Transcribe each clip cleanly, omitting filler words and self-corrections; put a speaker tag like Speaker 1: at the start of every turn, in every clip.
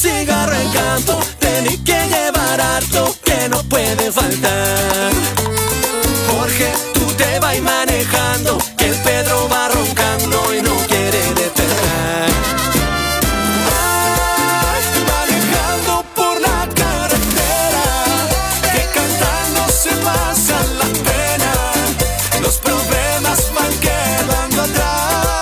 Speaker 1: cigarro en campo, tenés que llevar harto que no puede faltar. Jorge, tú te vas manejando, que el Pedro va roncando y no quiere despertar. Ay, manejando por la carretera, que cantando se pasan las penas, los problemas van quedando atrás.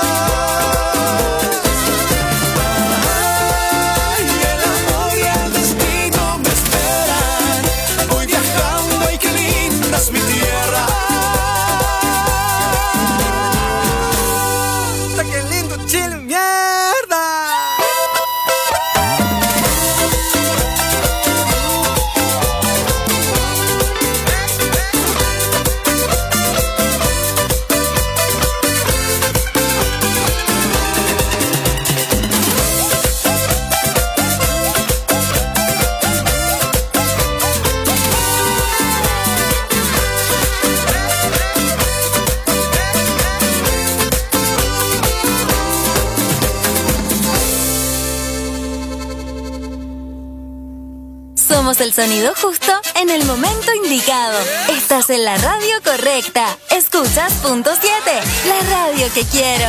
Speaker 2: Somos el sonido justo en el momento indicado. Estás en la radio correcta. Escuchas Punto 7, la radio que quiero.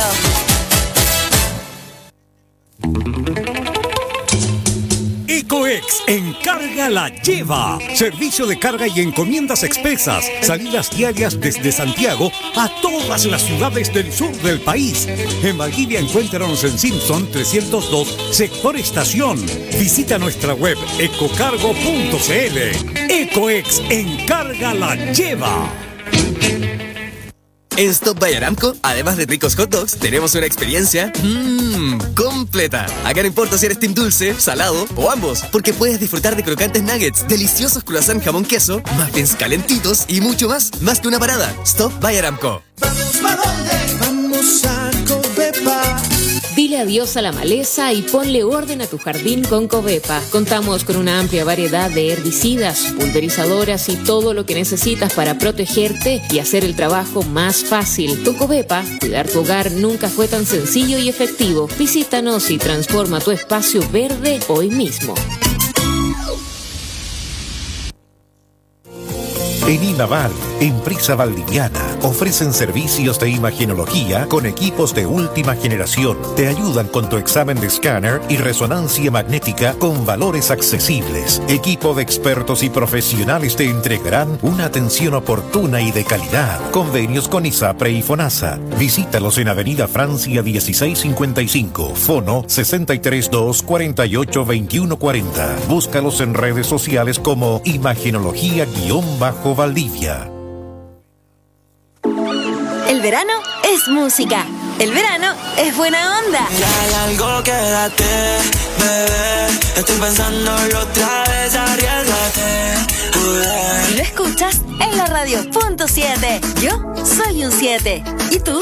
Speaker 3: Ecoex Encarga la Lleva. Servicio de carga y encomiendas expresas. Salidas diarias desde Santiago a todas las ciudades del sur del país. En Valdivia encuéntranos en Simpson 302, sector estación. Visita nuestra web ecocargo.cl. Ecoex Encarga la Lleva.
Speaker 4: En Stop by Aramco, además de ricos hot dogs, tenemos una experiencia completa. Acá no importa si eres team dulce, salado o ambos, porque puedes disfrutar de crocantes nuggets, deliciosos croissant jamón queso, muffins calentitos y mucho más. Más que una parada. Stop by Aramco.
Speaker 1: ¿Vamos para dónde? Vamos a Covepa.
Speaker 5: Dile adiós a la maleza y ponle orden a tu jardín con Covepa. Contamos con una amplia variedad de herbicidas, pulverizadoras y todo lo que necesitas para protegerte y hacer el trabajo más fácil. Con Covepa, cuidar tu hogar nunca fue tan sencillo y efectivo. Visítanos y transforma tu espacio verde hoy mismo.
Speaker 6: En Inaval, empresa valdiviana, ofrecen servicios de imagenología con equipos de última generación. Te ayudan con tu examen de escáner y resonancia magnética con valores accesibles. Equipo de expertos y profesionales te entregarán una atención oportuna y de calidad. Convenios con ISAPRE y FONASA. Visítalos en Avenida Francia 1655, Fono 632 48 21 40. Búscalos en redes sociales como Imagenología_Valdivia.
Speaker 2: El verano es música. El verano es buena onda.
Speaker 1: Ya hay algo, quédate, bebé. Estoy pensándolo otra vez, arriesgate.
Speaker 2: Y lo escuchas en la radio Punto 7. Yo soy un 7. ¿Y tú?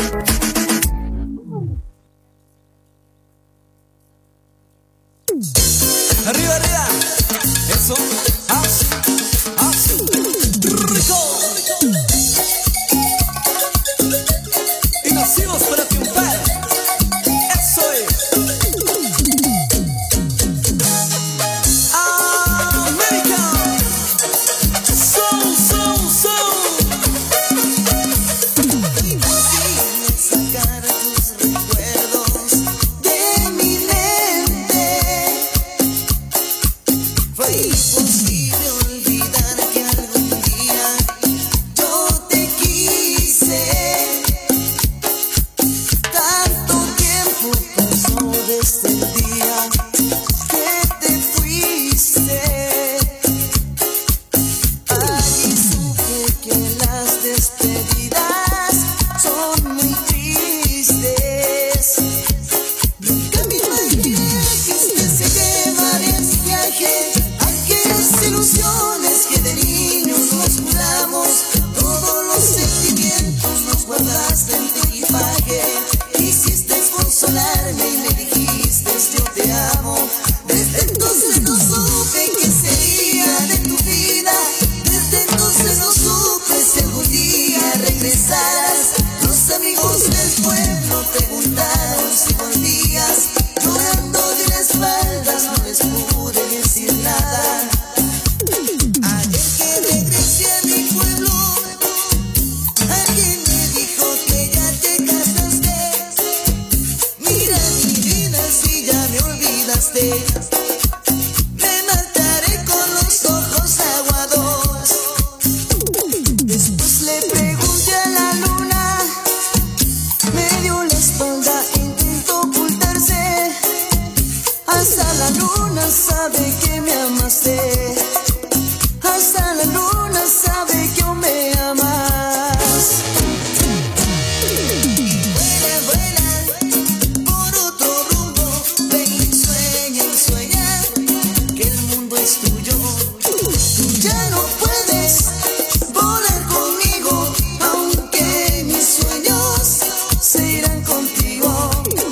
Speaker 1: Arriba, arriba. Eso. Así. Así. Rico. Y nacimos para triunfar. Eso es. América. Soul, soul, soul. Imposible sacar tus recuerdos de mi mente. Fue imposible olvidar que algún día yo te quise. Tanto tiempo pasó desde el día que te fuiste. Allí supe que las despedidas son muy tristes. Nunca me imaginé que usted se llevaría ese viaje. Aquellos luna sabe que me amaste. Hasta la luna sabe que aún me amas. Vuela, vuela por otro rumbo. Ven y sueña que el mundo es tuyo. Tú ya no puedes volar conmigo, aunque mis sueños se irán contigo.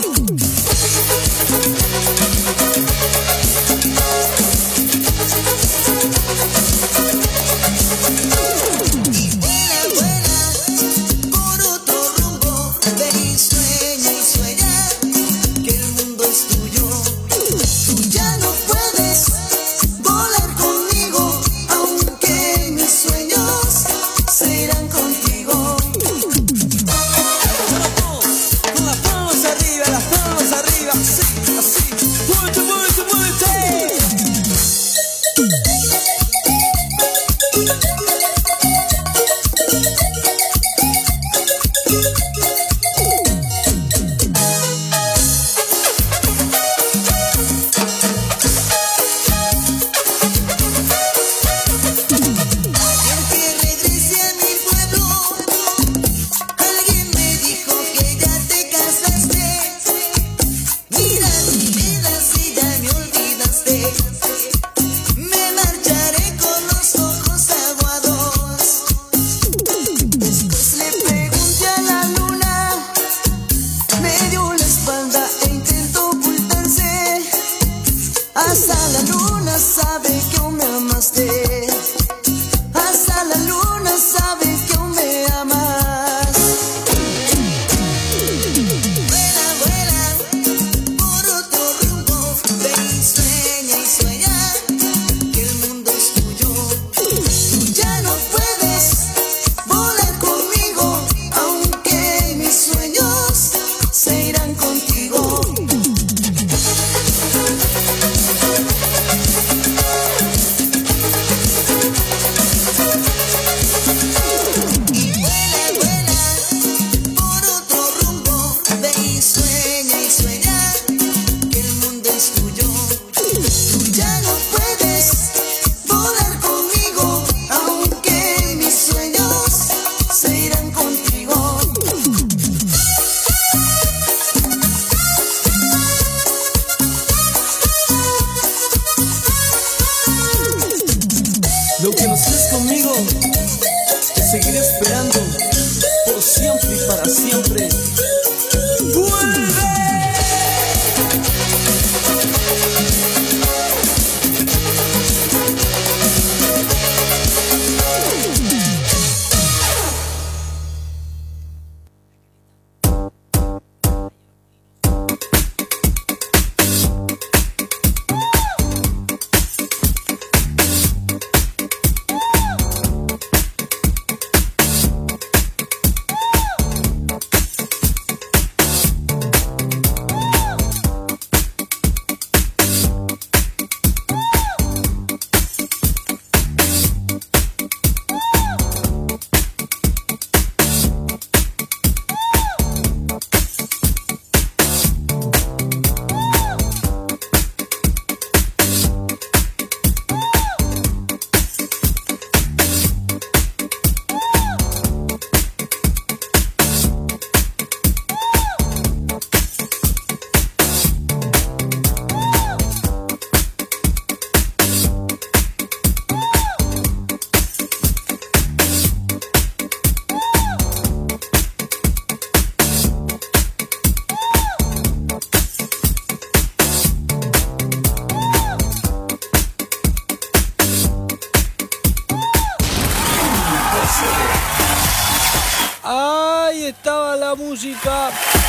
Speaker 1: Lo que no estés conmigo, te seguiré esperando por siempre y para siempre. ¡Vuelve! Ahí estaba la música.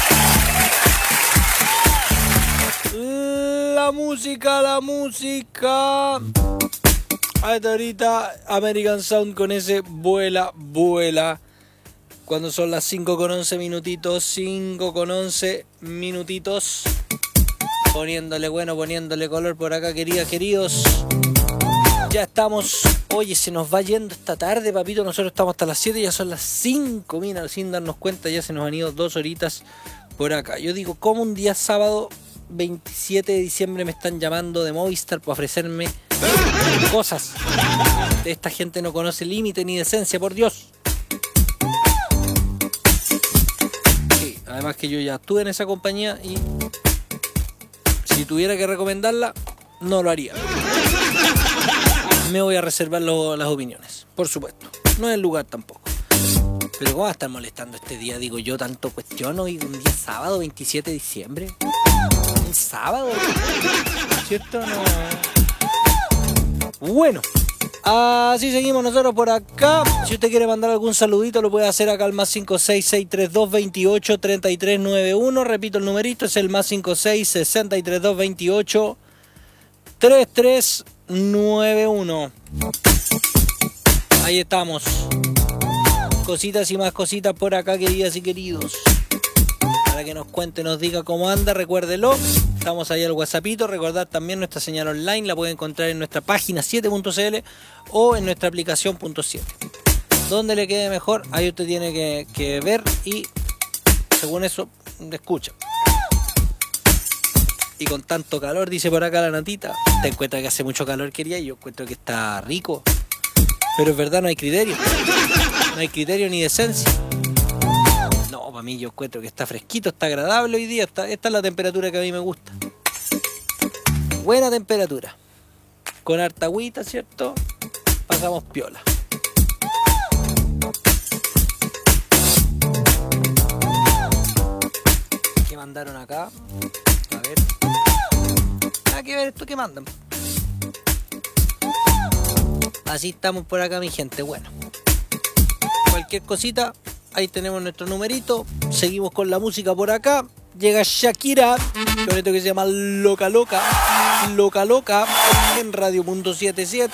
Speaker 1: La música. Hasta ahorita American Sound con ese vuela, vuela. Cuando son las 5:11 minutitos. 5:11 minutitos. Poniéndole bueno, poniéndole color por acá, queridos. Ya estamos. Oye, se nos va yendo esta tarde, papito. Nosotros estamos hasta las 7, ya son las 5. Mira, sin darnos cuenta, ya se nos han ido 2 horitas por acá. Yo digo, ¿cómo un día sábado
Speaker 7: 27 de diciembre me están llamando de Movistar para ofrecerme cosas. Esta gente no conoce límite ni decencia, por Dios. Sí, además que yo ya estuve en esa compañía y si tuviera que recomendarla, no lo haría. Me voy a reservar las opiniones, por supuesto. No es el lugar tampoco. Pero ¿cómo va a estar molestando este día? Digo yo, tanto cuestiono. Y un día sábado, 27 de diciembre. ¿Un sábado? ¿Cierto? No. Bueno, así seguimos nosotros por acá. Si usted quiere mandar algún saludito, lo puede hacer acá al más 56632 28 33 91. Repito el numerito, es el más 56632 28 33 91. Ahí estamos. Cositas y más cositas por acá, queridas y queridos. Para que nos cuente, nos diga cómo anda, recuérdelo. Estamos ahí al WhatsAppito. Recordad también nuestra señal online. La puede encontrar en nuestra página 7.cl o en nuestra aplicación .7. Donde le quede mejor, ahí usted tiene que ver y según eso, escucha. Y con tanto calor, dice por acá la Natita. Te encuentras que hace mucho calor, quería. Y yo encuentro que está rico. Pero es verdad, no hay criterio. No hay criterio ni decencia. No, para mí yo encuentro que está fresquito, está agradable hoy día. Esta es la temperatura que a mí me gusta. Buena temperatura. Con harta agüita, ¿cierto? Pasamos piola. ¿Qué mandaron acá? A ver. Hay que ver esto que mandan. Así estamos por acá, mi gente. Bueno, cualquier cosita, ahí tenemos nuestro numerito. Seguimos con la música por acá. Llega Shakira con esto que se llama Loca Loca. Loca Loca en Radio.77.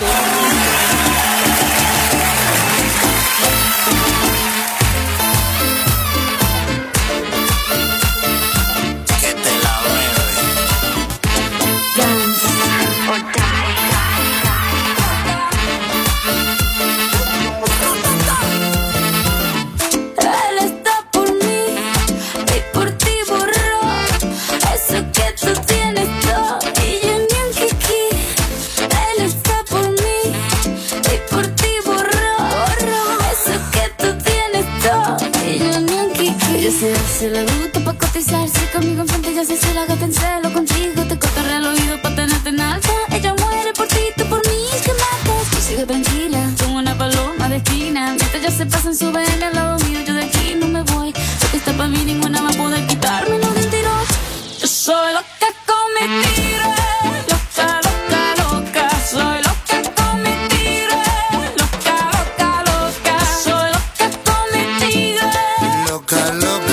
Speaker 8: Se le gusta pa' cotizarse conmigo enfrente, ya se la gata en celo. Contigo te cortaré el oído pa' tenerte en alta. Ella muere por ti, tú por mí, que matas. Tú sigue tranquila, como una paloma de esquina. Mientras ya se pasan, suben al lado mío, yo de aquí no me voy. Porque está pa' mí, ninguna va a poder quitarme lo mentiroso. Yo soy loca con mi tiro. Loca, loca, loca. Soy loca con mi tiro. Loca, loca, loca. Soy loca con mi tiro.
Speaker 1: Loca, loca.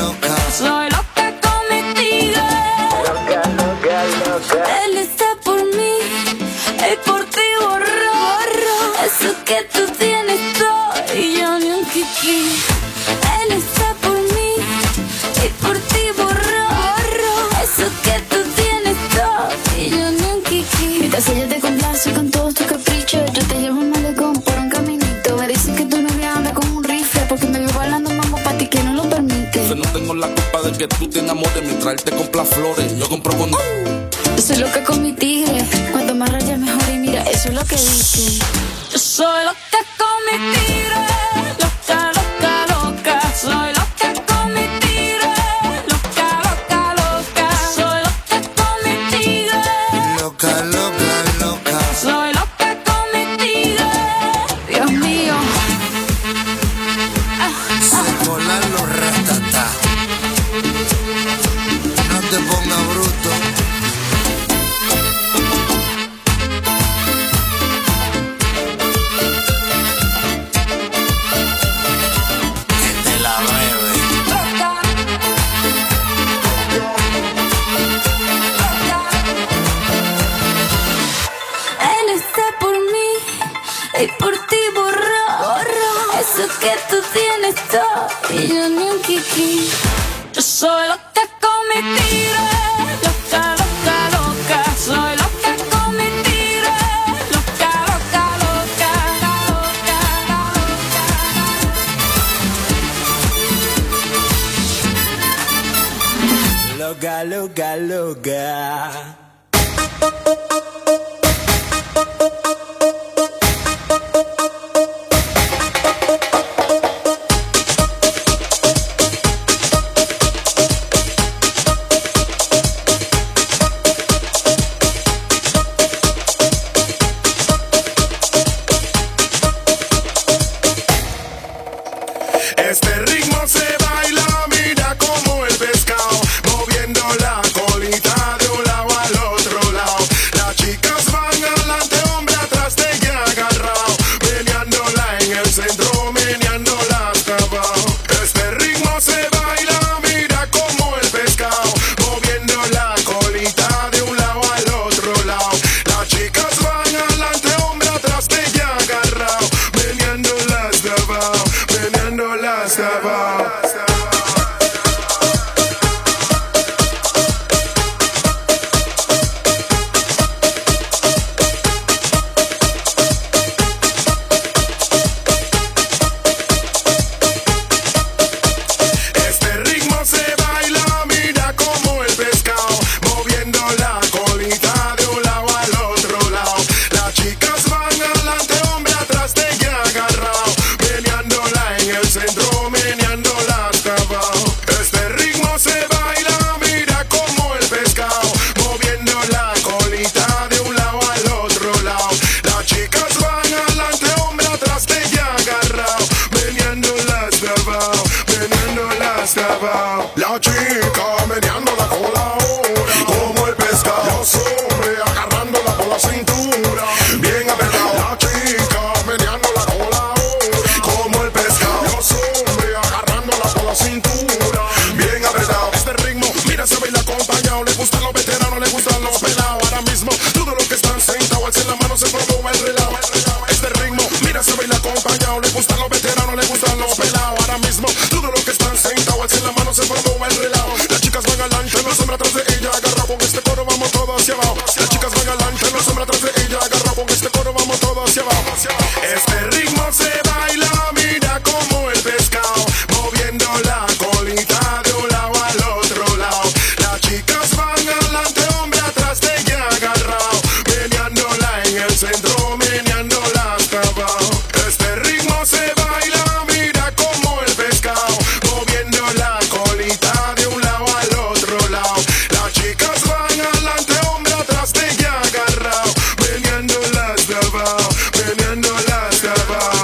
Speaker 8: Soy loca con mi tigre.
Speaker 1: Loca, loca, loca.
Speaker 8: Él está por mí y por ti borro. Eso que tú tienes todo y yo ni un kiki. Él está por mí y por ti borro. Eso que tú tienes todo y yo ni un kiki. Mientras ella te complace con todos tus caprichos, yo te llevo un malecón por un caminito. Me dicen que tu novia anda con un rifle porque me vio bailando mambo pa' ti que no lo permite.
Speaker 9: Yo no tengo la culpa de que tú te enamores mientras él te compra flores. Yo compro con...
Speaker 8: Yo soy loca con mi tigre. Cuanto más rayas mejor y mira, eso es lo que dicen. Yo soy loca con mi tigre. Loca, loca, loca. Soy loca con mi tigre. Loca, loca, loca. Soy loca con mi tigre.
Speaker 1: Loca, loca, loca.
Speaker 8: Soy loca con mi tigre. Dios mío.
Speaker 1: Se colan los ratatá. No te pongas bruto. Que te la bebe.
Speaker 8: Él está por mí y por ti borro. Eso que tú tienes todo y yo ni un kiki. Yo soy loca con mi tigre. Loca, loca, loca. Soy loca con mi tigre. Loca, loca, loca.
Speaker 1: Loca, loca, loca. droga.
Speaker 10: Este ritmo se baila, mira como el pescado, moviendo la colita de un lado al otro lado. Las chicas van adelante, hombre atrás de ella agarrado, meneándola en el centro, meneándola hasta abajo. Este ritmo se baila, mira como el pescado, moviendo la colita de un lado al otro lado. Las chicas van adelante, hombre atrás de ella agarrado, meneándola hasta abajo, meneándola hasta abajo. Este ritmo se baila, mira como el pescado, moviendo la colita de un lado al otro lado. Las chicas van adelante, hombre atrás de ella agarrado, meneándola en el centro, meneándola hasta abajo. Este ritmo se baila, mira como el pescado, moviendo la colita de un lado al otro lado. Las chicas van adelante, hombre atrás de ella agarrado, meneándola hasta abajo, meneándola hasta abajo. La chica meneando la cola ahora, como el pescado. Los hombres agarrándola por la cintura, bien apretado. La chica meneando la cola ahora, como el pescado. Los hombres agarrándola por la cintura, bien apretado. Este ritmo, mira, se baila acompañado. Le gustan los veteranos, le gustan los pelados. Ahora mismo, todos los que están sentados, alcen la mano, se promueve el relajo. Este ritmo, mira, se baila acompañado. Le gustan los veteranos, le gustan los pelados. Ahora mismo, todos los que están sentados, alcen la mano, se promueve el relajo. Las chicas van adelante, los hombres atrás de ella agarrado. Con este coro vamos todos hacia abajo. Las chicas van adelante, los hombres atrás de ella agarrado. Con este coro vamos todos hacia abajo. Este ritmo se baila, mira como el pescado, moviendo la colita de un lado al otro lado. Las chicas van adelante, hombre atrás de ella agarrado, meneándola en el centro, meneándola hasta abajo. Este ritmo se baila, mira como el pescado, moviendo la colita de un lado al otro lado. Las chicas van adelante, hombre atrás de ella agarrado, meneándola hasta abajo, meneándola hasta abajo.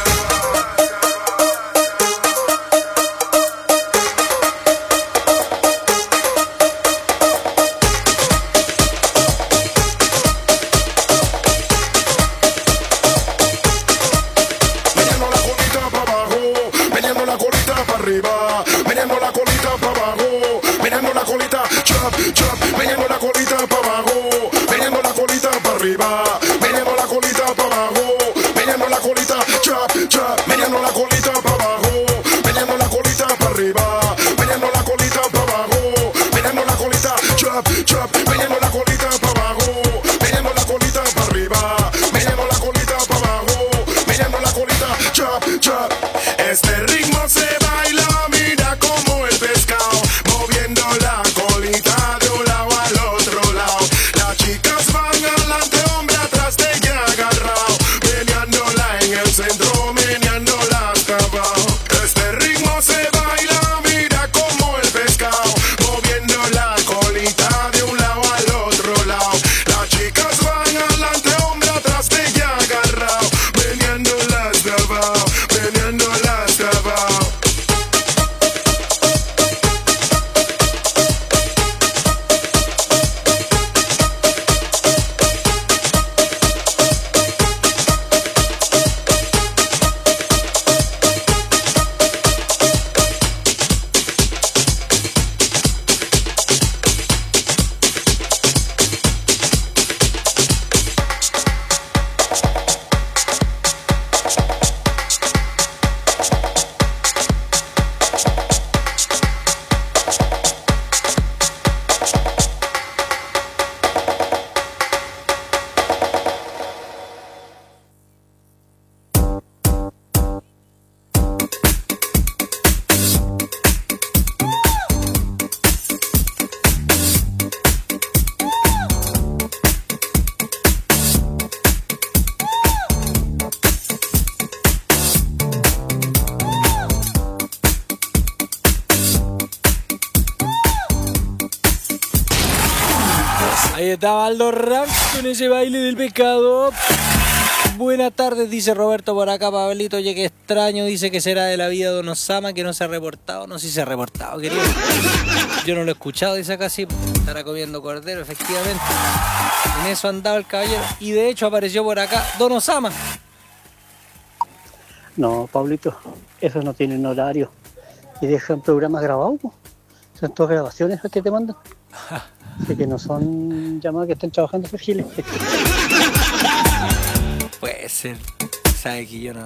Speaker 10: Meneando la colita para abajo, meneando la colita para arriba, meneando la colita para abajo, meneando la colita, chop, chop, meneando la colita para abajo, meneando la colita para arriba, meneando la colita para abajo, meneando la colita, chop, chop, meneando la colita para abajo, meneando la colita para arriba, meneando la colita para abajo, meneando la colita, chop, chop, meneando la colita para abajo, meneando la colita para arriba, meneando la colita para abajo, meneando la colita, chop, chop. Este ritmo se baila, mira como el pescado, moviendo la colita de un lado al otro lado. Las chicas van adelante, hombre atrás de ella agarrado, meneándola en el centro, meneándola hasta
Speaker 7: estaba Aldo Ranz con ese baile del pescado. Buenas tardes, dice Roberto por acá. Pablito, oye, qué extraño, dice que será de la vida de Don Osama, que no se ha reportado. No sé si se ha reportado, querido. Yo no lo he escuchado, dice acá, sí. Estará comiendo cordero, efectivamente. En eso andaba el caballero. Y de hecho apareció por acá Don Osama.
Speaker 11: No, Pablito, esos no tienen horario. Y dejan programas grabados, ¿no? Son todas grabaciones las que te mandan. Así que no son llamadas que estén trabajando esos giles.
Speaker 7: Puede ser. Sabe que yo no.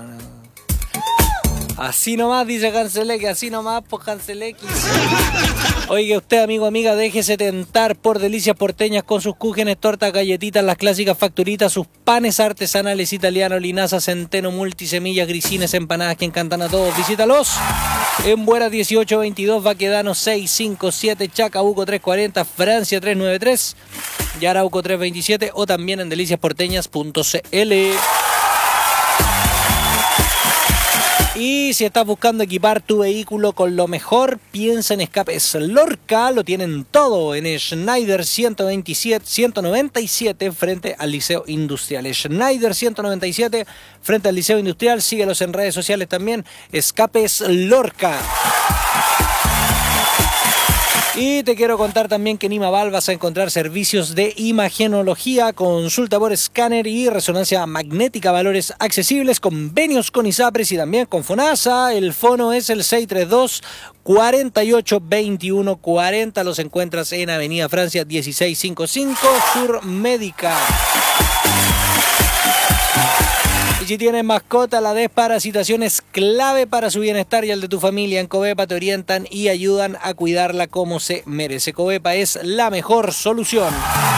Speaker 7: Así nomás, dice Cancelex, así nomás, pues Cancelex. Oiga usted, amigo, amiga, déjese tentar por delicias porteñas con sus cúgenes, tortas, galletitas, las clásicas facturitas, sus panes artesanales italianos, linaza, centeno, multisemillas, grisines, empanadas que encantan a todos. Visítalos en Bueras 1822, Baquedano 657, Chacabuco 340, Francia 393, y Arauco 327, o también en deliciasporteñas.cl. Y si estás buscando equipar tu vehículo con lo mejor, piensa en Escapes Lorca. Lo tienen todo en Schneider 197 frente al Liceo Industrial. Schneider 197 frente al Liceo Industrial. Síguelos en redes sociales también. Escapes Lorca. Y te quiero contar también que en Imaval vas a encontrar servicios de imagenología, consulta por escáner y resonancia magnética, valores accesibles, convenios con ISAPRES y también con FONASA. El fono es el 632-482140. Los encuentras en Avenida Francia 1655, Sur Médica. Y si tienes mascota, la desparasitación es clave para su bienestar y el de tu familia. En Covepa te orientan y ayudan a cuidarla como se merece. Covepa es la mejor solución.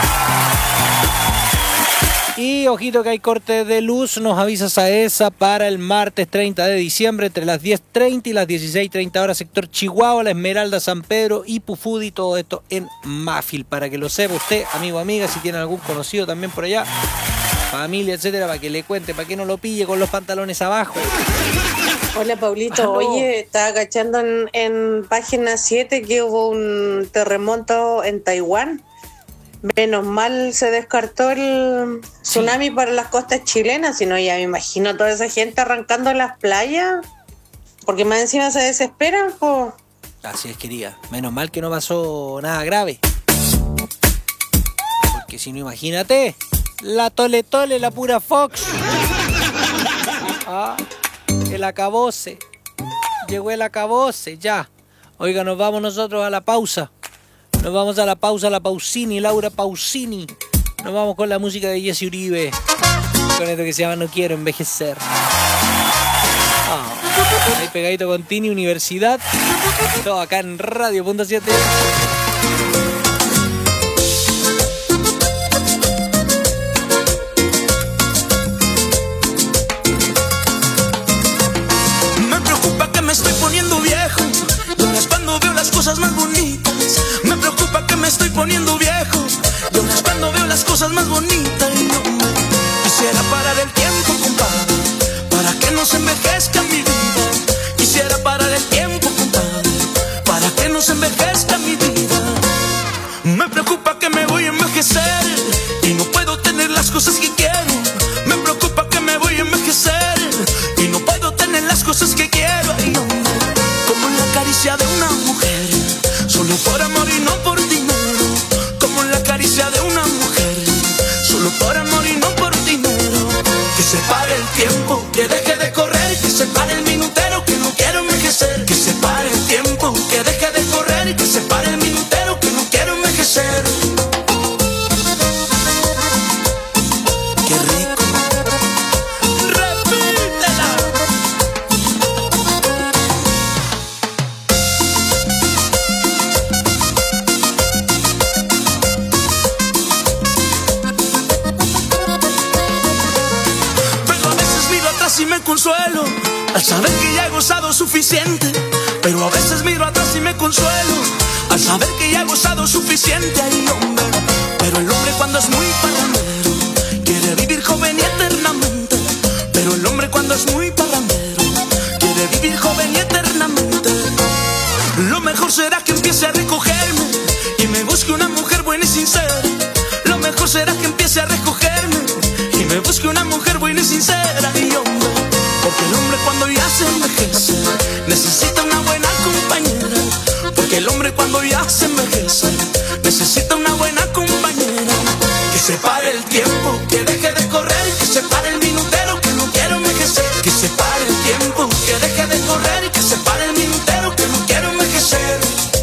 Speaker 7: Y ojito que hay corte de luz, nos avisa Saesa para el martes 30 de diciembre entre las 10:30 y las 16:30 horas, sector Chihuahua, La Esmeralda, San Pedro y Pufudi, todo esto en Mafil, para que lo sepa usted, amigo, amiga, si tiene algún conocido también por allá, familia, etcétera, para que le cuente, para que no lo pille con los pantalones abajo.
Speaker 12: Hola, Pablito.
Speaker 7: Aló.
Speaker 12: Oye, estaba cachando en página 7 que hubo un terremoto en Taiwán. Menos mal se descartó el tsunami para las costas chilenas, si no ya me imagino toda esa gente arrancando las playas, porque más encima se desesperan, po.
Speaker 7: Así es, querida. Menos mal que no pasó nada grave. Porque si no, imagínate, la tole tole, la pura Fox. Ah, el acabose. Llegó el acabose, ya. Oiga, nos vamos nosotros a la pausa. Nos vamos a la pausa, la Pausini, Laura Pausini. Nos vamos con la música de Jesse Uribe. Con esto que se llama No Quiero Envejecer. Ahí pegadito con Tini, Universidad. Todo acá en Radio.7.
Speaker 1: Me preocupa que me estoy poniendo viejo. Y ahora es cuando veo las cosas más bonitas. Me preocupa que me estoy poniendo viejo. Y ahora es cuando veo las cosas más bonitas. Y no me quisiera parar el tiempo, compadre, para que no se envejezca mi vida. Quisiera parar el tiempo, compadre, para que no se envejezca mi vida. Me preocupa que me voy a envejecer y no puedo tener las cosas que quiero. Me preocupa que me voy a envejecer y no puedo tener las cosas que quiero. Ay, no, como la caricia de una mujer, solo por amor y no por dinero. Como la caricia de una mujer, solo por amor y no por dinero. Que se pare el tiempo, que deje de correr. Que se pare el minutero, que no quiero envejecer. Que se pare el tiempo, que deje de correr. Que se pare el minutero, que no quiero envejecer. Qué rico. Repítela. Pero a veces miro atrás y me consuelo al saber que ya he gozado suficiente. Pero a veces miro atrás y me consuelo al saber que ya he gozado suficiente. Ay, hombre, pero el hombre cuando es muy parrandero quiere vivir joven y eternamente. Pero el hombre cuando es muy parrandero quiere vivir joven y eternamente. Lo mejor será que empiece a recogerme y me busque una mujer buena y sincera. Lo mejor buena y sincera y hombre. Porque el hombre cuando ya se envejece necesita una buena compañera. Porque el hombre cuando ya se envejece necesita una buena compañera. Que se pare el tiempo, que deje de correr, que se pare el minutero, que no quiero envejecer. Que se pare el tiempo, que deje de correr, que se pare el minutero, que no quiero envejecer.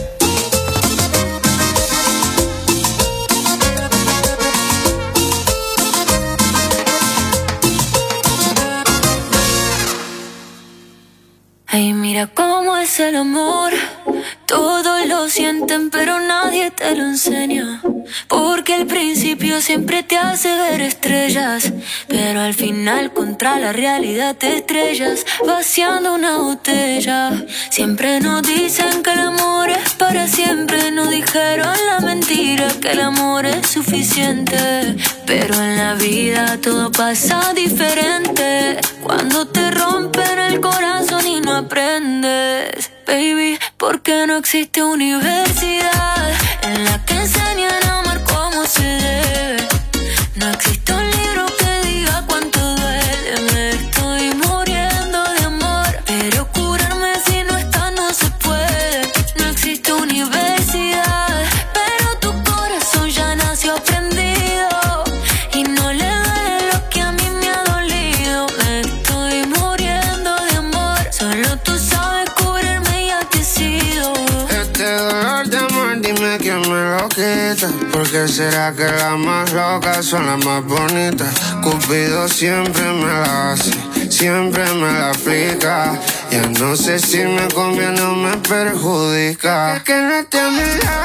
Speaker 8: Ay, mira cómo es el amor. Todos lo sienten, pero nadie te lo enseña. Porque al principio siempre te hace ver estrellas, pero al final contra la realidad te estrellas, vaciando una botella. Siempre nos dicen que el amor es para siempre. Nos dijeron la mentira, que el amor es suficiente. Pero en la vida todo pasa diferente. Cuando te rompen el corazón y no aprendes, baby, porque no existe universidad en la que enseñan a amar como se debe. No existe un libro que diga cuánto duele. Me estoy muriendo de amor, pero curarme si no está no se puede. No existe universidad, pero tu corazón ya nació aprendido y no le duele lo que a mí me ha dolido. Me estoy muriendo de amor, solo tú sabes curarme y ya te he sido.
Speaker 13: Este dolor de amor, dime quién me lo quita. Porque será que las más locas son las más bonitas. Cupido siempre me la hace, siempre me la aplica. Ya no sé si me conviene o me perjudica. Es que no esté a mi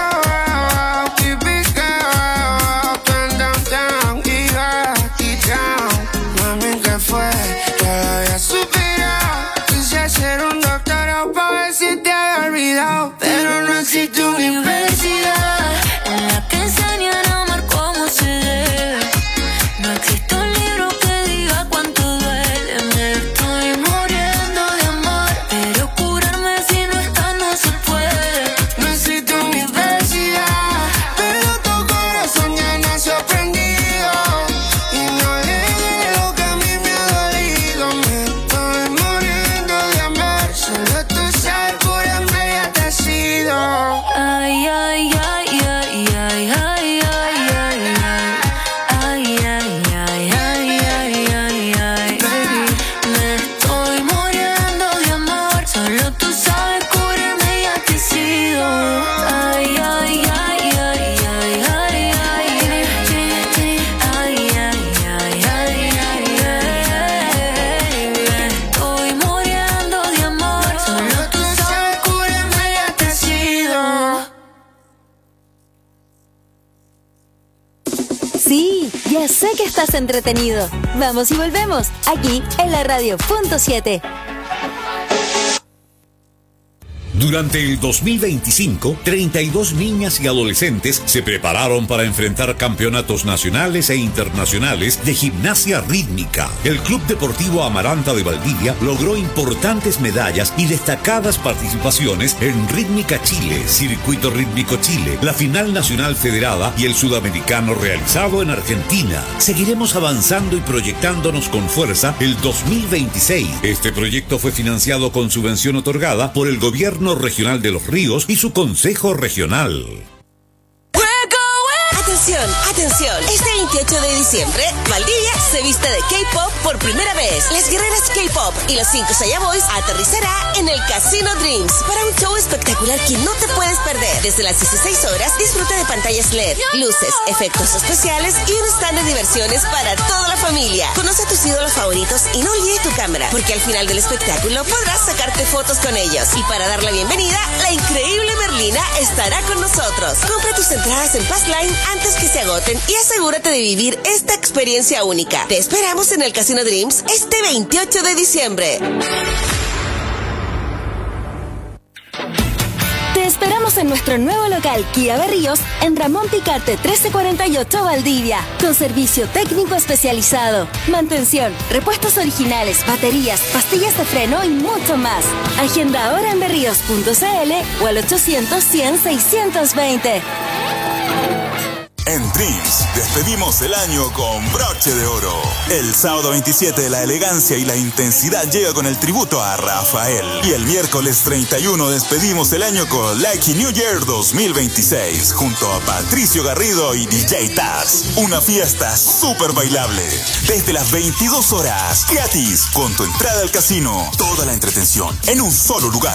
Speaker 13: lado, baby girl. Turn down, down, y down. Mami, ¿qué fue? Que lo había superado. Quise ser un doctorado pa' ver si te había olvidado. Pero no existe universidad
Speaker 8: en la que enseñan a amar como se debe. No existe un libro que diga cuánto duele. Me estoy muriendo de amor, pero curarme si no está no se puede.
Speaker 13: No existe universidad, pero tu corazón ya nació aprendido y no le duele lo que a mí me ha dolido. Me estoy muriendo de amor, solo tú sabes curarme y ya te he sido.
Speaker 8: Ay, ay, ay, ay, ay, ay, ay, ay, ay, ay, ay, ay, ay, ay, ay, baby, me estoy muriendo de amor, solo tú sabes curarme y ya te he sido. Ay, ay, ay, ay, ay, ay, ay, ay, ay, ay, ay, me estoy muriendo de amor, solo tú sabes curarme y ya te he sido.
Speaker 2: Sí, ya sé que estás entretenido. Vamos y volvemos, aquí en la radio.7.
Speaker 3: Durante el 2025, 32 niñas y adolescentes se prepararon para enfrentar campeonatos nacionales e internacionales de gimnasia rítmica. El Club Deportivo Amaranta de Valdivia logró importantes medallas y destacadas participaciones en Rítmica Chile, Circuito Rítmico Chile, la Final Nacional Federada y el Sudamericano realizado en Argentina. Seguiremos avanzando y proyectándonos con fuerza el 2026. Este proyecto fue financiado con subvención otorgada por el Gobierno Regional de Los Ríos y su Consejo Regional.
Speaker 14: Atención, atención. Este 28 de diciembre, Valdivia se viste de K-pop por primera vez. Las guerreras K-pop y los 5 Saya Boys aterrizará en el Casino Dreams para un show espectacular que no te puedes perder. Desde las 16 horas, disfruta de pantallas LED, luces, efectos especiales y un stand de diversiones para toda la familia. Conoce a tus ídolos favoritos y no olvides tu cámara, porque al final del espectáculo podrás sacarte fotos con ellos. Y para dar la bienvenida, la increíble Merlina estará con nosotros. Compra tus entradas en Passline antes que se agoten y asegúrate de vivir esta experiencia única. Te esperamos en el Casino Dreams este 28 de diciembre.
Speaker 2: Te esperamos en nuestro nuevo local Kia Berríos en Ramón Picarte 1348 Valdivia, con servicio técnico especializado, mantención, repuestos originales, baterías, pastillas de freno y mucho más. Agenda ahora en berríos.cl o al 800-100-620.
Speaker 15: En Dreams, despedimos el año con broche de oro. El sábado 27 la elegancia y la intensidad llega con el tributo a Rafael. Y el miércoles 31 despedimos el año con Lucky New Year 2026, junto a Patricio Garrido y DJ Taz. Una fiesta súper bailable. Desde las 22 horas, gratis, con tu entrada al casino. Toda la entretención en un solo lugar.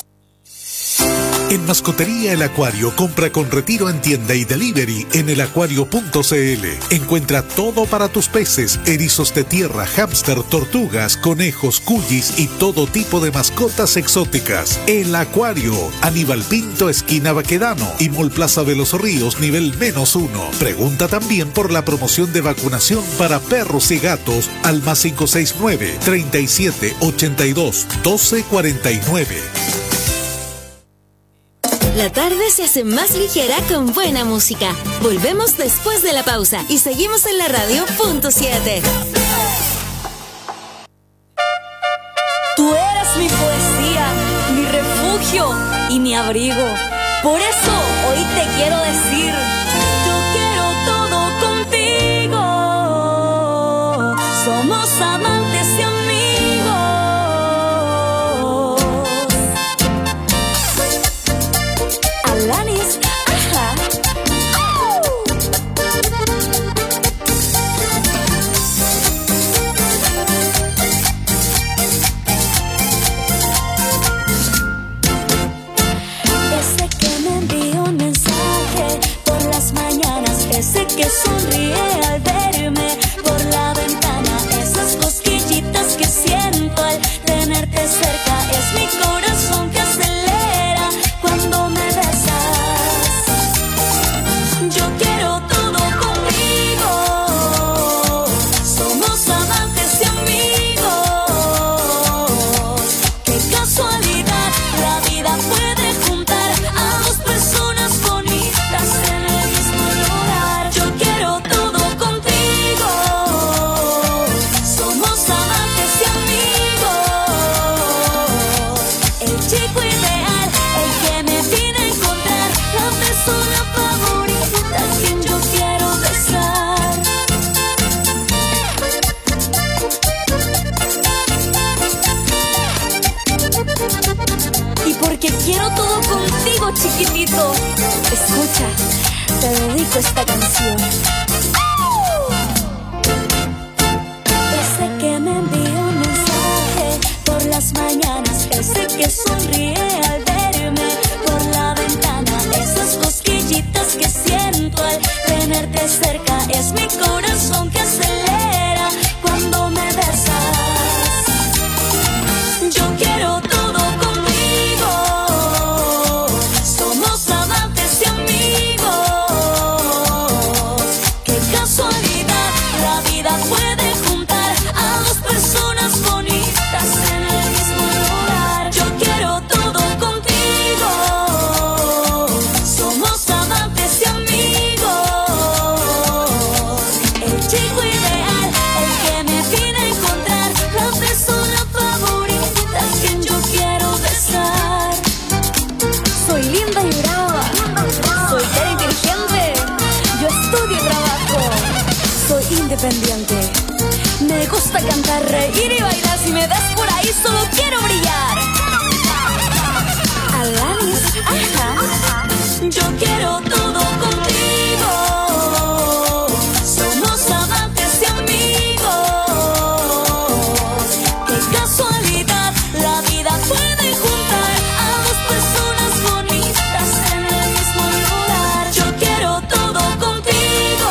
Speaker 6: En Mascotería El Acuario, compra con retiro en tienda y delivery en elacuario.cl. Encuentra todo para tus peces, erizos de tierra, hámster, tortugas, conejos, cuyis y todo tipo de mascotas exóticas. El Acuario, Aníbal Pinto, esquina Baquedano y Mall Plaza de los Ríos, nivel -1. Pregunta también por la promoción de vacunación para perros y gatos al +569 37 82 12 49.
Speaker 2: La tarde se hace más ligera con buena música. Volvemos después de la pausa y seguimos en la radio .7.
Speaker 16: Tú eres mi poesía, mi refugio y mi abrigo. Por eso hoy te quiero decir, yo quiero todo contigo. Somos amantes y amigos. Alanis, ajá. Ese que me envió un mensaje por las mañanas, ese que sonríe al verme por la ventana, esas cosquillitas que siento al tenerte cerca, es mi corazón que acelera cuando me besas. Yo quiero todo contigo. Somos amantes y amigos. Qué casualidad, la vida puede juntar a dos personas bonitas en el mismo lugar. Yo quiero todo contigo. Somos amantes y amigos. El chico ideal, el que me vine a encontrar, la persona favorita, quien yo quiero besar. Y porque quiero todo contigo, chiquitito, escucha, te dedico esta canción. Ese que me envió un mensaje por las mañanas, ese que sonríe al verme por la ventana, esas cosquillitas que siento al tenerte cerca, es mi corazón que acelera cuando me besas. Yo quiero todo contigo. Somos amantes y amigos. Qué casualidad, la vida puede juntar a dos personas bonitas en el mismo lugar. Yo quiero todo contigo. Somos amantes y amigos. El chico ideal, el que me vine a encontrar, la persona favorita, quien yo quiero besar. Soy linda y brava, soy cara inteligente, yo estudio y trabajo, soy independiente. Me gusta cantar, reír y bailar, si me ves por ahí solo quiero brillar. Alanis, ajá. Yo quiero todo contigo. Somos amantes y amigos. Qué casualidad, la vida puede juntar a dos personas bonitas en el mismo lugar. Yo quiero todo contigo.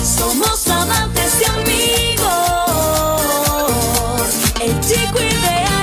Speaker 16: Somos amantes y amigos. El chico ideal,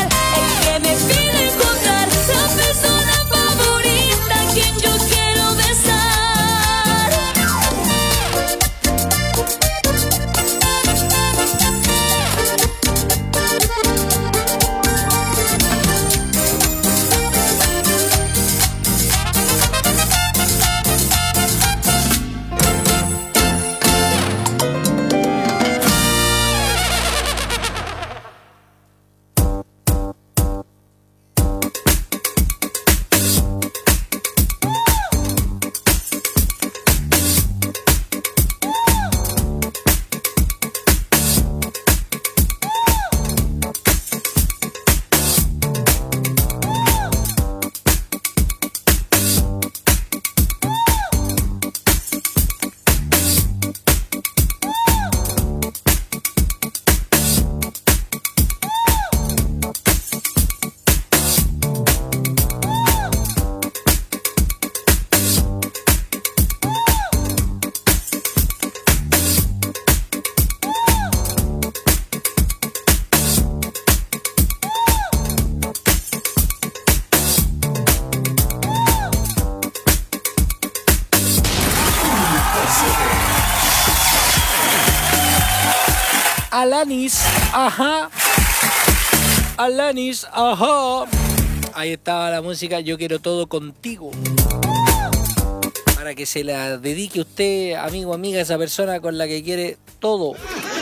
Speaker 7: Alanis, ajá. Alanis, ajá. Ahí estaba la música Yo Quiero Todo Contigo. Para que se la dedique usted, amigo, amiga, esa persona con la que quiere todo.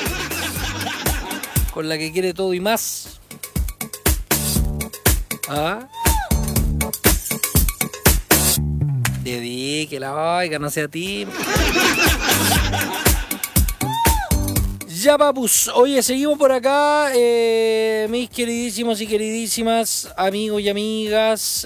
Speaker 7: Con la que quiere todo y más. ¿Ah? Dedíquela, oiga, no sea tímido. Ya, papus. Oye, seguimos por acá, mis queridísimos y queridísimas amigos y amigas,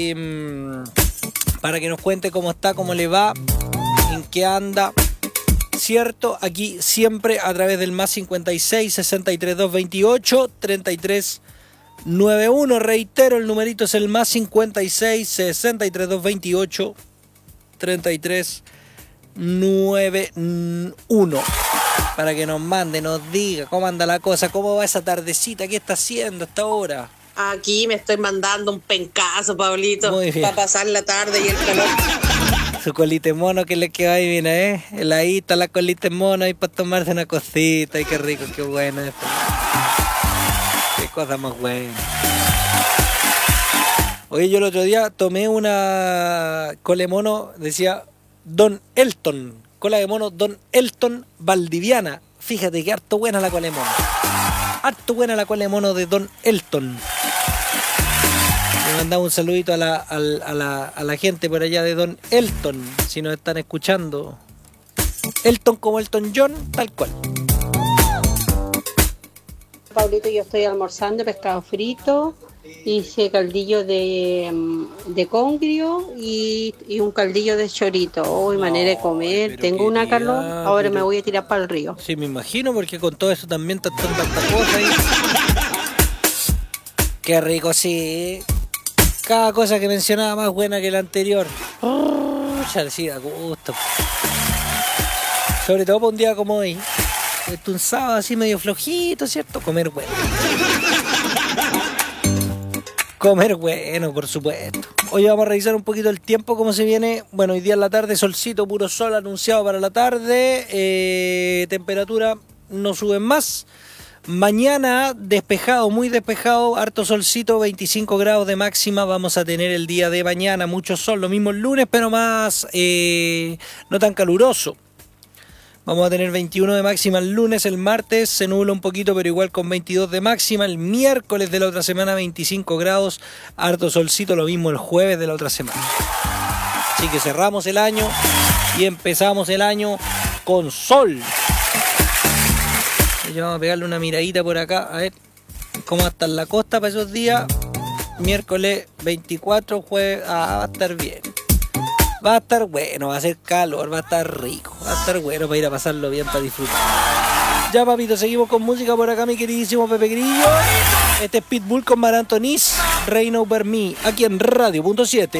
Speaker 7: para que nos cuente cómo está, cómo le va, en qué anda, ¿cierto? Aquí siempre a través del más 56 63 228 33 91. Reitero, el numerito es el más 56 63 228 33 91. Para que nos mande, nos diga cómo anda la cosa, cómo va esa tardecita, qué está haciendo hasta ahora.
Speaker 12: Aquí me estoy mandando un pencazo, Pablito, para pasar la tarde y el calor.
Speaker 7: Su colita de mono que le queda ahí, mira, heladita la colita de mono ahí para tomarse una cosita. Ay, qué rico, qué bueno esto. Qué cosa más buena. Oye, yo el otro día tomé una cola de mono, decía Don Elton. Cola de mono Don Elton Valdiviana. Fíjate que harto buena la cola de mono. Harto buena la cola de mono de Don Elton. Le mandamos un saludito a la gente por allá de Don Elton, si nos están escuchando. Elton como Elton John, tal cual.
Speaker 17: Pablito, yo estoy almorzando pescado frito, hice caldillo de congrio y un caldillo de chorito. Hoy manera de comer, tengo una calor, ahora me voy a tirar para el río.
Speaker 7: Sí, me imagino, porque con todo eso también está tanta cosa ahí. Qué rico, sí. Cada cosa que mencionaba más buena que la anterior. Sí, da gusto. Sobre todo para un día como hoy. Es un sábado así medio flojito, ¿cierto? Comer bueno. Comer bueno, por supuesto. Hoy vamos a revisar un poquito el tiempo, cómo se viene. Bueno, hoy día en la tarde, solcito, puro sol anunciado para la tarde. Temperatura no sube más. Mañana despejado, muy despejado, harto solcito, 25 grados de máxima vamos a tener el día de mañana. Mucho sol, lo mismo el lunes, pero más no tan caluroso. Vamos a tener 21 de máxima el lunes, el martes se nubla un poquito, pero igual con 22 de máxima. El miércoles de la otra semana 25 grados, harto solcito, lo mismo el jueves de la otra semana. Así que cerramos el año y empezamos el año con sol. Y vamos a pegarle una miradita por acá, a ver cómo va a estar la costa para esos días. Miércoles 24, jueves, va a estar bien. Va a estar bueno, va a ser calor, va a estar rico, va a estar bueno para ir a pasarlo bien, para disfrutar. Ya, papito, seguimos con música por acá, mi queridísimo Pepe Grillo. Este es Pitbull con Mar Antonis, Reign Over Me, aquí en Radio.7.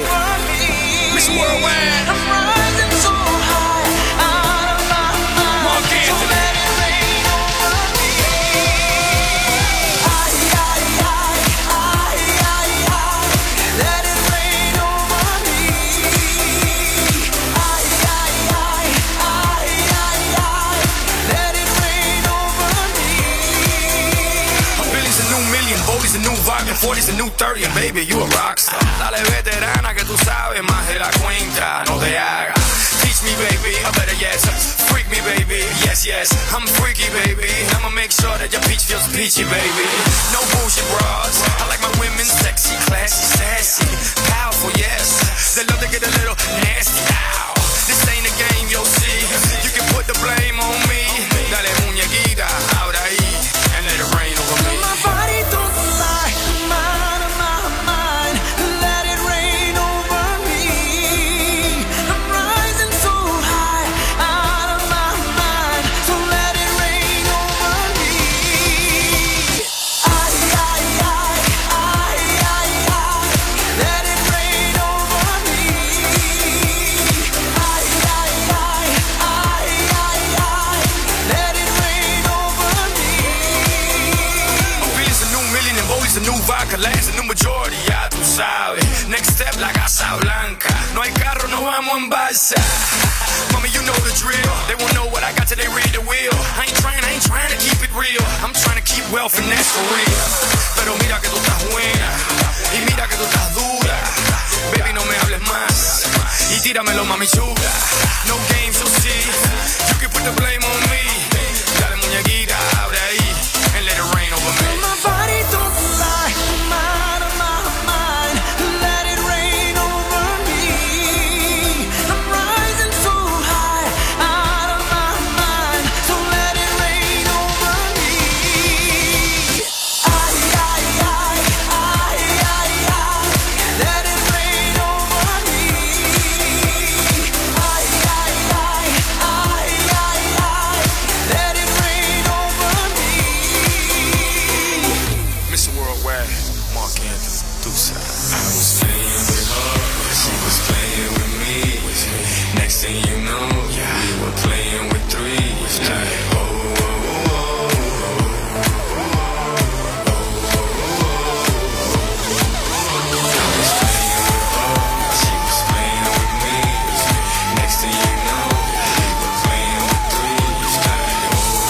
Speaker 18: It's a new vibe, and 40's a new 30, and baby, you a rockstar. Dale veterana que tú sabes más de la cuenta, no te hagas. Teach me, baby, I better yes. Freak me, baby, yes, yes. I'm freaky, baby. I'ma make sure that your peach feels peachy, baby. No bullshit bras. I like my women sexy, classy, sassy, powerful, yes. They love to get a little nasty. Ow. This ain't a game, you'll see. You can put the blame on me. Dale muñequita, ahora ahí, and let it rain over me. My body don't lie, mine on my mind. Let it rain over me. I'm rising so high, out of my mind. So let it rain over me. Ay, ay, ay, ay, ay, ay. Let it rain over me. Ay, ay, ay, ay, ay, ay. Let it rain over me. Billy's a new million and Bowley's a new vodka. Lance a new majority, ya tú sabes. Next step, la Casa Blanca. No hay carro, no vamos en balsa. Mami, you know the drill. They won't know what I got till they read the wheel. I ain't trying to keep it real. for real. Pero mira que tú estás buena y mira que tú estás dura. Baby, no me hables más y tíramelo, mami chula. No games, so see, you can put the blame on me. Dale, muñequita, abre ahí and let it rain over me.
Speaker 1: My body don't lie, I'm out of my mind. Let it rain over me. I'm rising so high, out of my mind. So let it rain over me. Ay, ay, ay, ay, ay, ay. Let it rain over me. Ay, ay, ay, ay, ay, ay. Let it rain over me.
Speaker 18: Mr. Worldwide, Mark Anthony, Deuce. I was playing with her, she was playing with me. Next thing you know, we were playing with three. Like, oh, oh, oh, I was playing with her, she was playing with me. Next thing you know, we were playing with three. Like,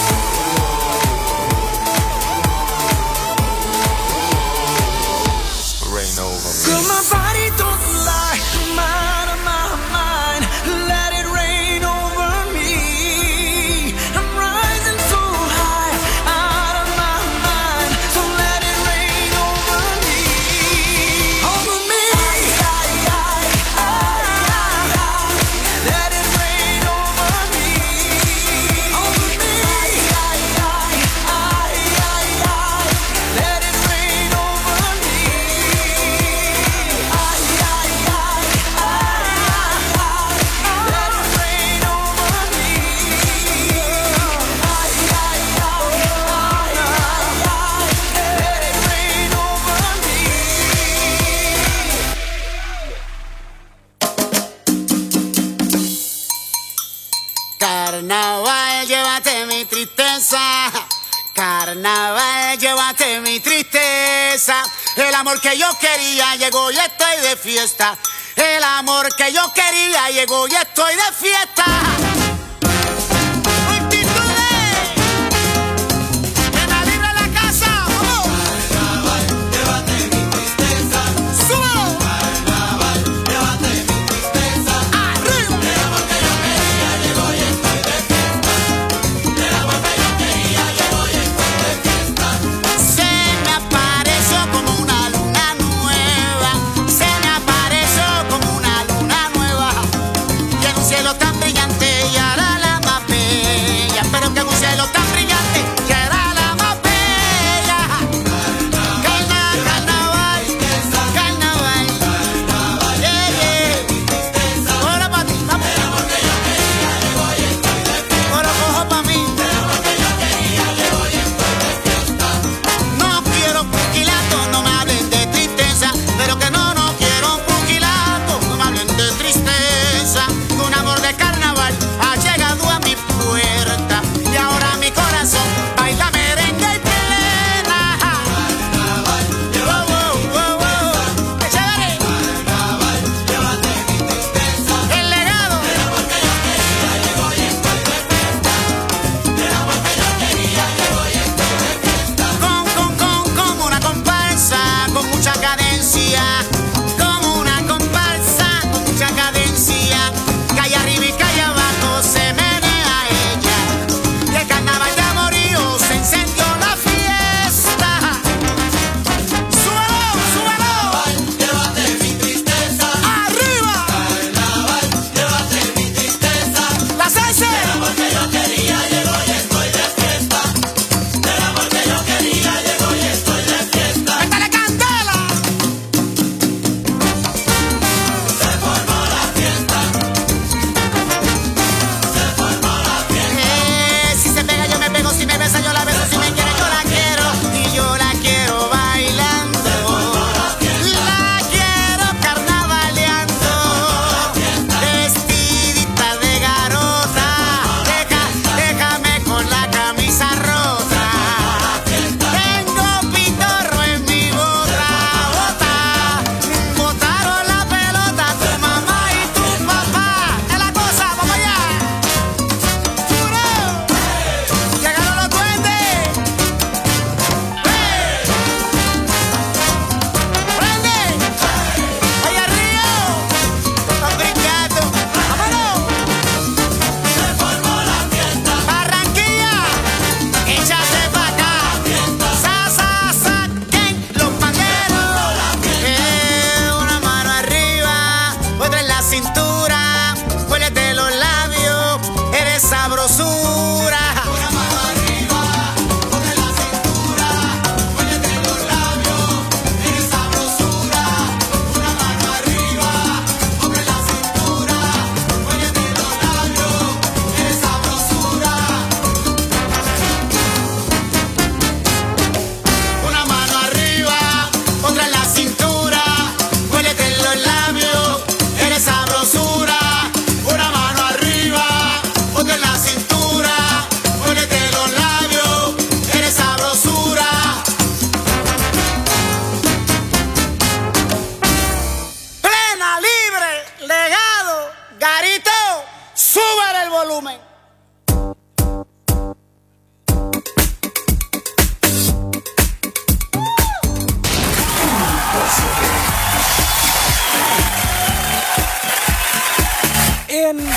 Speaker 18: rain over me.
Speaker 1: Girl, my body don't lie, I'm out of my mind. Let it rain over me. I'm rising so high, out of my mind. So let it rain over me. Over me. Ay, ay, ay, ay, ay. Let it rain over me. Over me. Ay, ay, ay, ay, ay. Let it rain over me. Ay, ay, ay, ay, ay. Let it rain over me. Ay, ay, ay, ay, ay. Let it rain over me.
Speaker 19: Carnaval, llévate mi tristeza. Carnaval, llévate mi tristeza. El amor que yo quería llegó y estoy de fiesta. El amor que yo quería llegó y estoy de fiesta. Multitudes, que me libre la casa. ¡Vamos! Carnaval, llévate mi tristeza. ¡Súbelo! Carnaval, llévate mi tristeza. ¡Arriba! El amor que yo quería llegó y estoy de fiesta. El amor que yo quería llegó y estoy de fiesta. Se me apareció como una luna nueva. Se me apareció como una luna nueva. Y en un cielo tan brillante ya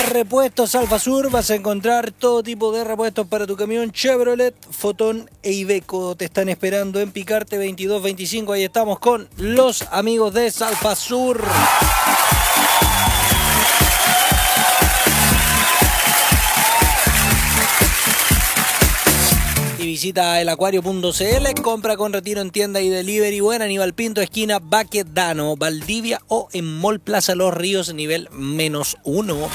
Speaker 7: Repuestos Alfa Sur, vas a encontrar todo tipo de repuestos para tu camión Chevrolet, Fotón e Iveco. Te están esperando en Picarte 2225. Ahí estamos con los amigos de Alfa Sur. Y visita elacuario.cl, compra con retiro en tienda y delivery. Buen Aníbal Pinto, esquina Baquedano, Valdivia, o en Mall Plaza Los Ríos, nivel -1.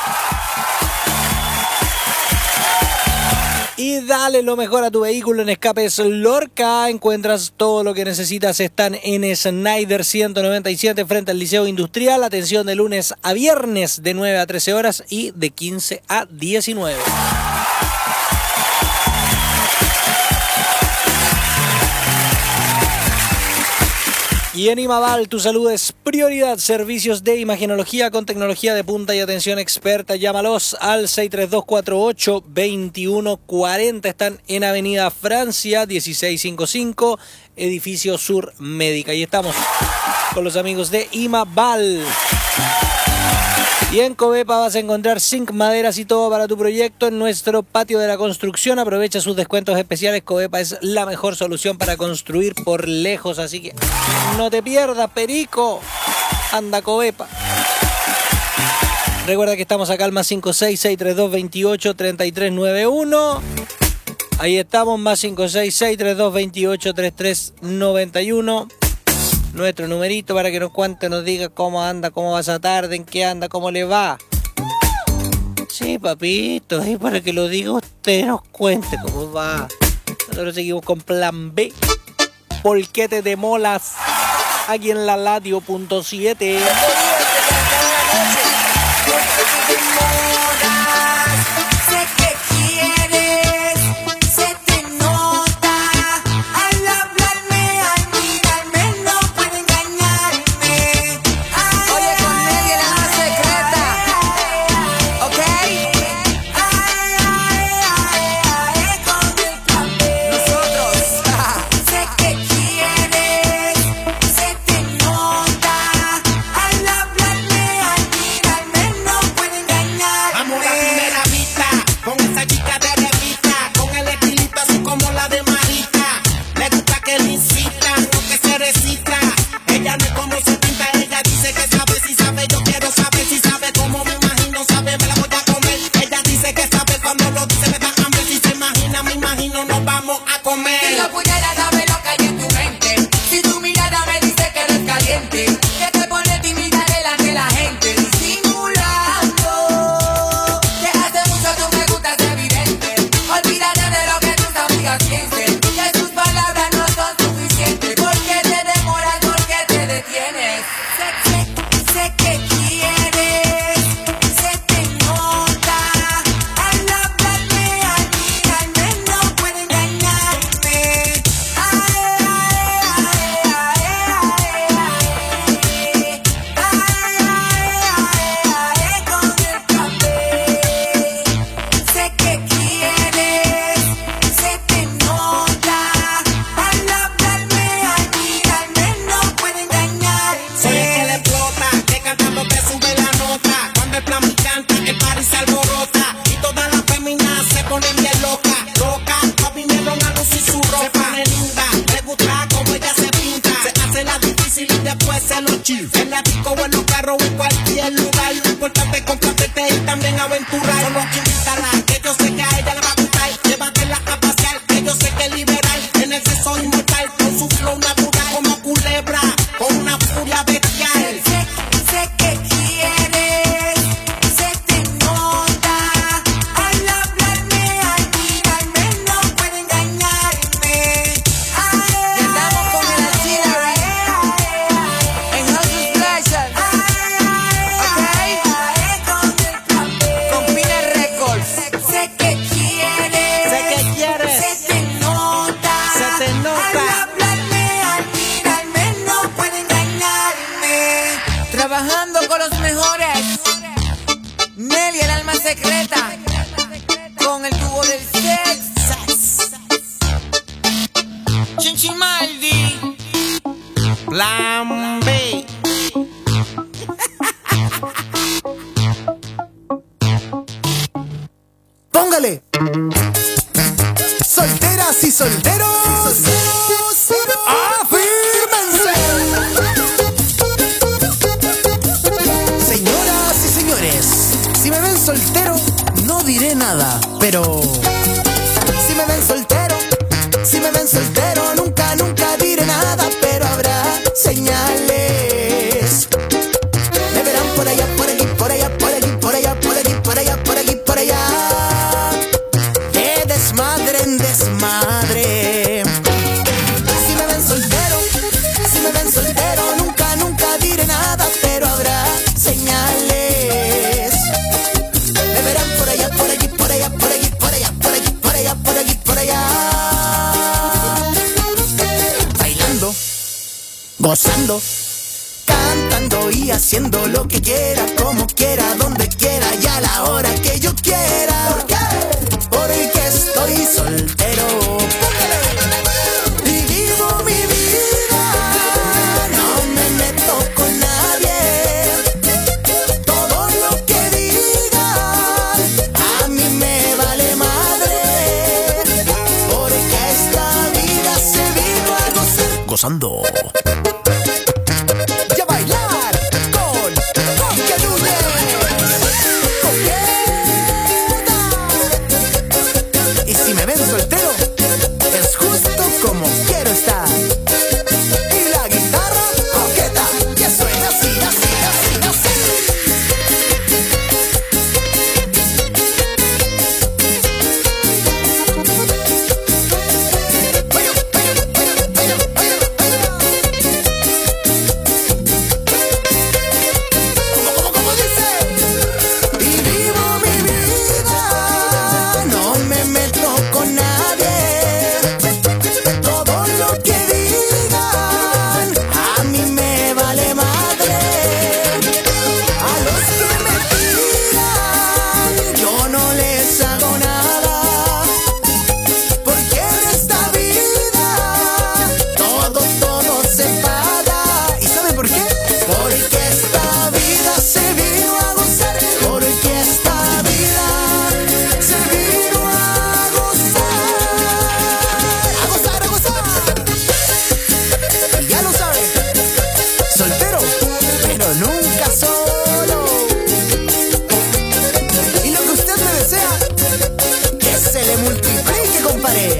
Speaker 7: Y dale lo mejor a tu vehículo en Escapes Lorca. Encuentras todo lo que necesitas. Están en Snyder 197 frente al Liceo Industrial. Atención de lunes a viernes de 9 a 13 horas y de 15 a 19. Y en Imaval, tu salud es prioridad. Servicios de imagenología con tecnología de punta y atención experta. Llámalos al 63248-2140. Están en Avenida Francia 1655, Edificio Sur Médica. Y estamos con los amigos de Imaval. Y en Covepa vas a encontrar zinc, maderas y todo para tu proyecto en nuestro patio de la construcción. Aprovecha sus descuentos especiales. Covepa es la mejor solución para construir por lejos. Así que no te pierdas, perico. Anda Covepa. Recuerda que estamos acá al +56 632 28 3391. Ahí estamos, +56 632 28 3391. Nuestro numerito para que nos cuente, nos diga cómo anda, cómo va esa tarde, en qué anda, cómo le va. Sí, papito, ahí para que lo diga usted, nos cuente cómo va. Nosotros seguimos con Plan B. Polquete de molas, aquí en la Ladio.7.
Speaker 1: y solteros, afírmense. Señoras y señores, si me ven soltero, no diré nada, pero si me ven soltero, nunca diré nada, pero habrá señales. Me verán por allá, por aquí, por allá, por aquí, por allá, por aquí, por allá, por aquí, por allá. De desmadre en desmadre. Si me ven soltero, nunca diré nada, pero habrá señales. Me verán por allá, por aquí, por allá, por aquí, por allá, por aquí, por allá, por aquí, por allá. Bailando, gozando, cantando y haciendo lo que quiera, como quiera, donde quiera y a la hora que yo quiera. ¿Por qué? Porque estoy soltero y vivo mi vida. No me meto con nadie. Todo lo que digan a mí me vale madre. Porque esta vida se vino a gozar. Gozando. Y a bailar con Coque Núñez. Y si me ven soltero, es justo como quiero estar. Y la guitarra coqueta, que suena así, así, así, así. ¿Cómo dice? Y vivo mi vida, no me meto con nadie. Todo lo que digan a mí me vale madre. A los que me tiran yo no les hago nada. Porque en esta vida todo se paga. ¿Y sabe por qué? Porque esta vida se vino a gozar. Porque esta vida se vino a gozar. A gozar, a gozar. Y ya lo sabe, soltero, pero nunca solo. Y lo que usted me desea, que se le multiplique, compadre.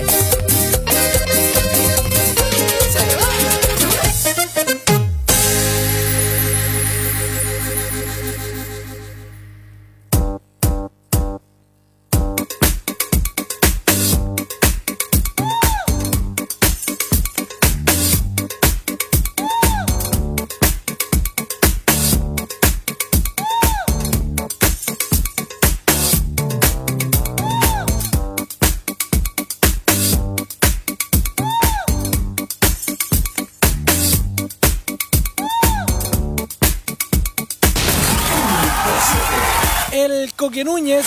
Speaker 7: El Coque Núñez.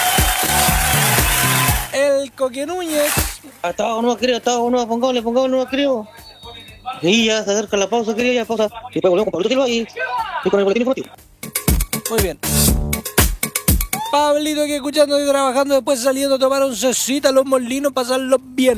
Speaker 7: El Coque Núñez.
Speaker 20: Hasta abajo no creo, pongámosle no creo. Y ya se acerca la pausa, querido, ya pausa. Y después volvemos con Pablito Silva y con el boletín informativo.
Speaker 7: Muy bien. Pablito que escuchando y trabajando, después saliendo a tomar oncecita a los molinos, pasarlo bien.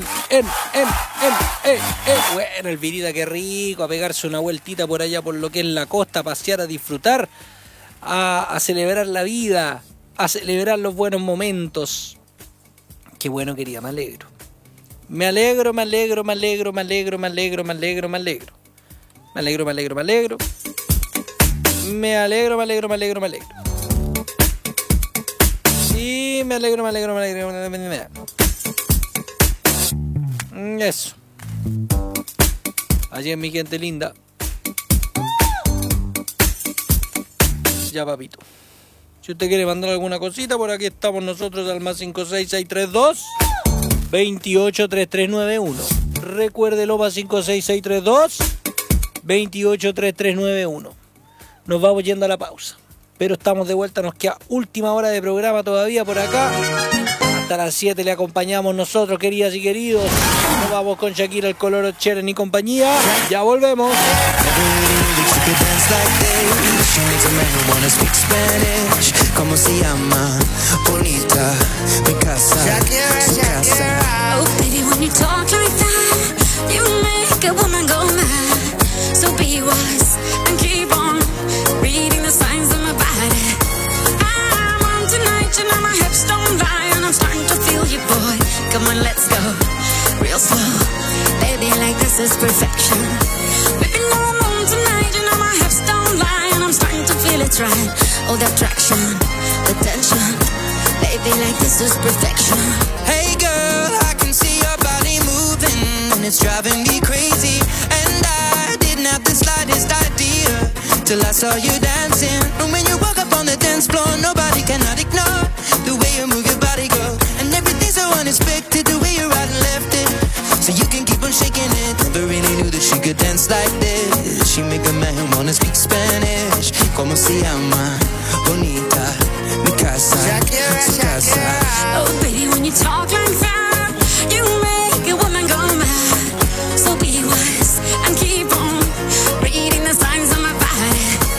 Speaker 7: Bueno, el virita, qué rico, a pegarse una vueltita por allá por lo que es la costa, a pasear, a disfrutar, a celebrar la vida, a celebrar los buenos momentos. Qué bueno, querida, me alegro. Me alegro. Sí, me alegro. Eso. Allí es mi gente linda. Ya, papito. Si usted quiere mandar alguna cosita, por aquí estamos nosotros al más 56632 283391. Recuérdelo, más 56632 283391. Nos vamos yendo a la pausa, pero estamos de vuelta, nos queda última hora de programa todavía por acá. Hasta las 7 le acompañamos nosotros, queridas y queridos. Nos vamos con Shakira, el Color Cheren y compañía. Ya volvemos.
Speaker 1: She makes a man wanna speak Spanish. ¿Cómo se llama? Bonita, mi casa, su casa.
Speaker 8: Oh, baby, when you talk like that, you make a woman go mad. So be wise and keep on reading the signs of my body. I'm on tonight, you know my hips don't lie, and I'm starting to feel you, boy. Come on, let's go real slow. Baby, like this is perfection. Baby, no, I'm on tonight, you know my hips don't lie, and I'm starting to feel it's right. Oh, the attraction, the tension. Baby, like this is perfection.
Speaker 1: Hey girl, I can see your body moving, and it's driving me crazy. And I didn't have the slightest idea till I saw you dancing. And when you walk up on the dance floor, nobody cannot ignore the way you move your body, girl. And everything's so unexpected, the way you right and left it. So you can keep on shaking it. Never really knew that she could dance like this. She make a man wanna speak Spanish. ¿Cómo se llama? Bonita, mi casa, su casa.